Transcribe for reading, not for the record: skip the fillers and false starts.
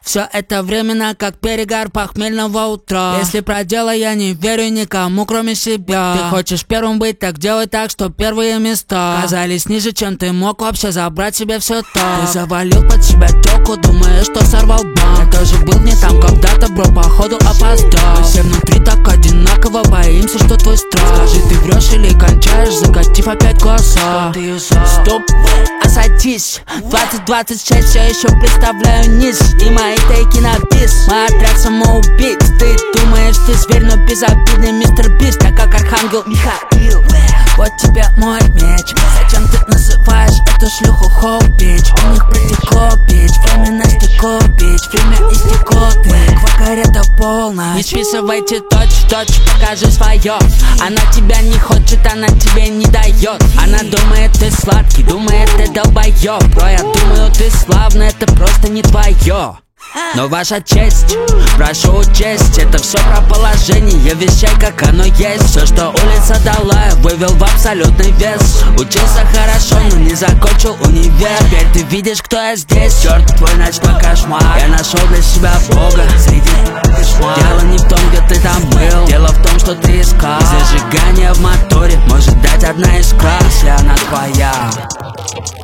Все это временно, как перегар похмельного утра. Если про дело я не верю никому, кроме себя. Ты хочешь первым быть, так делай так, что первые места казались ниже, чем ты мог вообще забрать себе все так. Ты завалил под себя тёлку, думаешь, что сорвал банк. Я тоже был не там когда-то, бро, походу опоздал. Мы все внутри так одинаково, боимся, что твой страх. Скажи, ты врешь или кончаешь, закатив опять глаза. Стоп, осадись. 2026 все еще представляю низ и мои тейки на бис. Мой отряд самоубийц. Ты думаешь, ты зверь, но безобидный мистер Бист. Я как архангел Михаил. Вот тебе мой меч. Зачем ты называешь эту шлюху хоу-бич? У них протекло, бич. Время настекло, бич. Время истекло, ты квакарета полная. Не списывайте точь-в-точь, покажи свое. Она тебя не хочет, она тебе не дает. Она думает, ты сладкий, думает, ты долбоёб. Бро, я думаю, ты славный, это просто не твое. Но ваша честь, прошу учесть, это все про положение вещей, как оно есть. Все, что улица дала, я вывел в абсолютный вес. Учился хорошо, но не закончил универ. Теперь ты видишь, кто я здесь. Черт, твой ночной кошмар. Я нашел для себя Бога среди кошмар. Дело не в том, где ты там был, дело в том, что ты искал. Зажигание в моторе может дать одна искра, если она твоя.